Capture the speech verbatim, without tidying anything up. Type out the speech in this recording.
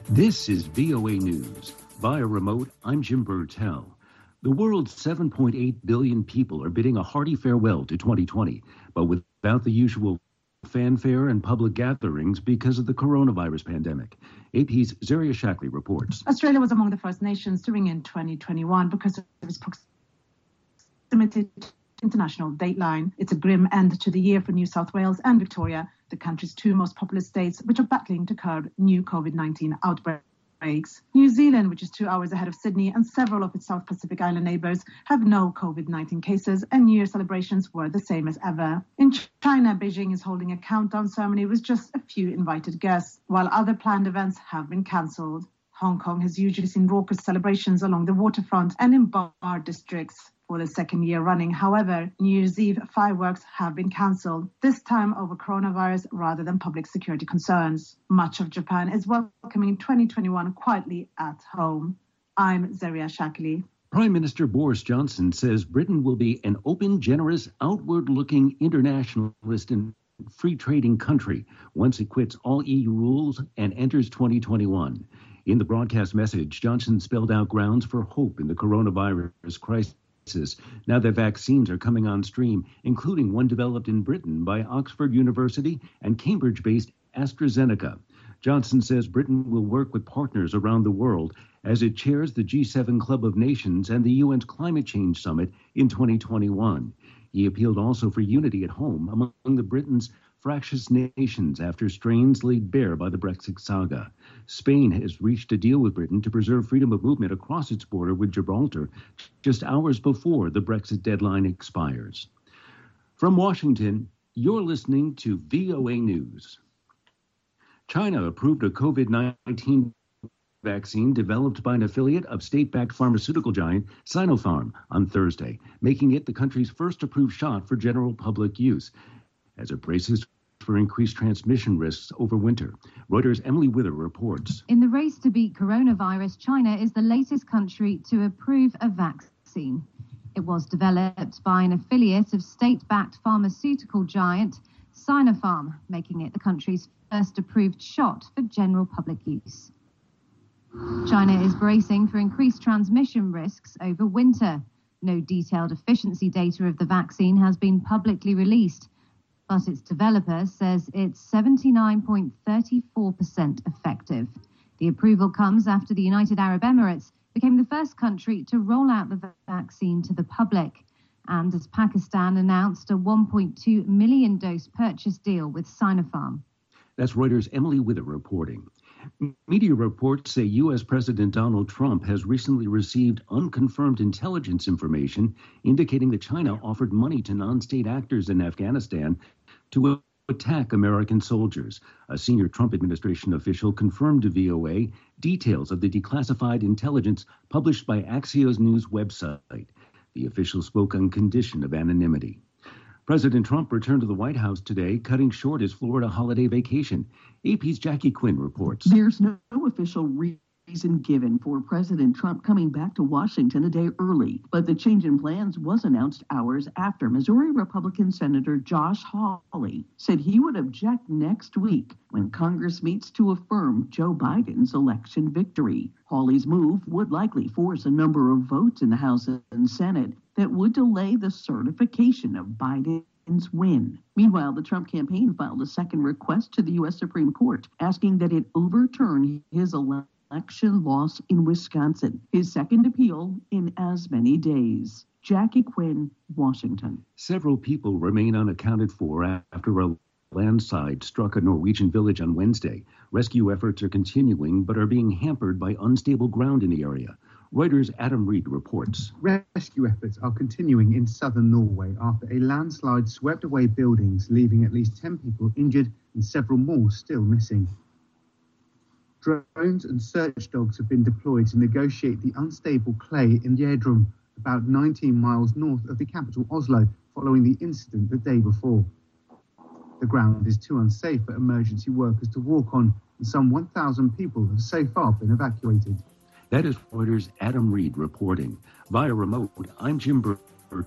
This is V O A News. Via remote, I'm Jim Burtell. The world's seven point eight billion people are bidding a hearty farewell to twenty twenty, but without the usual fanfare and public gatherings because of the coronavirus pandemic. A P's Zaria Shackley reports. Australia was among the first nations to ring in twenty twenty-one because of its proximity to international dateline. It's a grim end to the year for New South Wales and Victoria, the country's two most populous states, which are battling to curb new COVID nineteen outbreaks. New Zealand, which is two hours ahead of Sydney, and several of its South Pacific Island neighbours have no COVID nineteen cases, and New Year celebrations were the same as ever. In China, Beijing is holding a countdown ceremony with just a few invited guests, while other planned events have been cancelled. Hong Kong has usually seen raucous celebrations along the waterfront and in bar districts for the second year running. However, New Year's Eve fireworks have been cancelled, this time over coronavirus rather than public security concerns. Much of Japan is welcoming twenty twenty-one quietly at home. I'm Zaria Shackley. Prime Minister Boris Johnson says Britain will be an open, generous, outward-looking internationalist and free trading country once it quits all E U rules and enters twenty twenty-one. In the broadcast message, Johnson spelled out grounds for hope in the coronavirus crisis now that vaccines are coming on stream, including one developed in Britain by Oxford University and Cambridge-based AstraZeneca. Johnson says Britain will work with partners around the world as it chairs the G seven Club of Nations and the U N's Climate Change Summit in twenty twenty-one. He appealed also for unity at home among the Britain's fractious nations after strains laid bare by the Brexit saga. Spain has reached a deal with Britain to preserve freedom of movement across its border with Gibraltar just hours before the Brexit deadline expires. From Washington, you're listening to V O A News. China approved a COVID nineteen vaccine developed by an affiliate of state-backed pharmaceutical giant Sinopharm on Thursday, making it the country's first approved shot for general public use, as it braces for increased transmission risks over winter. Reuters' Emily Wither reports. In the race to beat coronavirus, China is the latest country to approve a vaccine. It was developed by an affiliate of state-backed pharmaceutical giant Sinopharm, making it the country's first approved shot for general public use. China is bracing for increased transmission risks over winter. No detailed efficiency data of the vaccine has been publicly released, but its developer says it's seventy-nine point three four percent effective. The approval comes after the United Arab Emirates became the first country to roll out the vaccine to the public, and as Pakistan announced a one point two million dose purchase deal with Sinopharm. That's Reuters' Emily Wither reporting. Media reports say U S. President Donald Trump has recently received unconfirmed intelligence information indicating that China offered money to non-state actors in Afghanistan to attack American soldiers. A senior Trump administration official confirmed to V O A details of the declassified intelligence published by Axios News website. The official spoke on condition of anonymity. President Trump returned to the White House today, cutting short his Florida holiday vacation. A P's Jackie Quinn reports. There's no official reason given for President Trump coming back to Washington a day early, but the change in plans was announced hours after Missouri Republican Senator Josh Hawley said he would object next week when Congress meets to affirm Joe Biden's election victory. Hawley's move would likely force a number of votes in the House and Senate that would delay the certification of Biden's win. Meanwhile, the Trump campaign filed a second request to the U S. Supreme Court, asking that it overturn his election loss in Wisconsin, his second appeal in as many days. Jackie Quinn, Washington. Several people remain unaccounted for after a landslide struck a Norwegian village on Wednesday. Rescue efforts are continuing, but are being hampered by unstable ground in the area. Reuters' Adam Reed reports. Rescue efforts are continuing in southern Norway after a landslide swept away buildings, leaving at least ten people injured and several more still missing. Drones and search dogs have been deployed to negotiate the unstable clay in Gjerdrum, about nineteen miles north of the capital Oslo, following the incident the day before. The ground is too unsafe for emergency workers to walk on, and some one thousand people have so far been evacuated. That is Reuters' Adam Reed reporting. Via remote, I'm Jim Burke.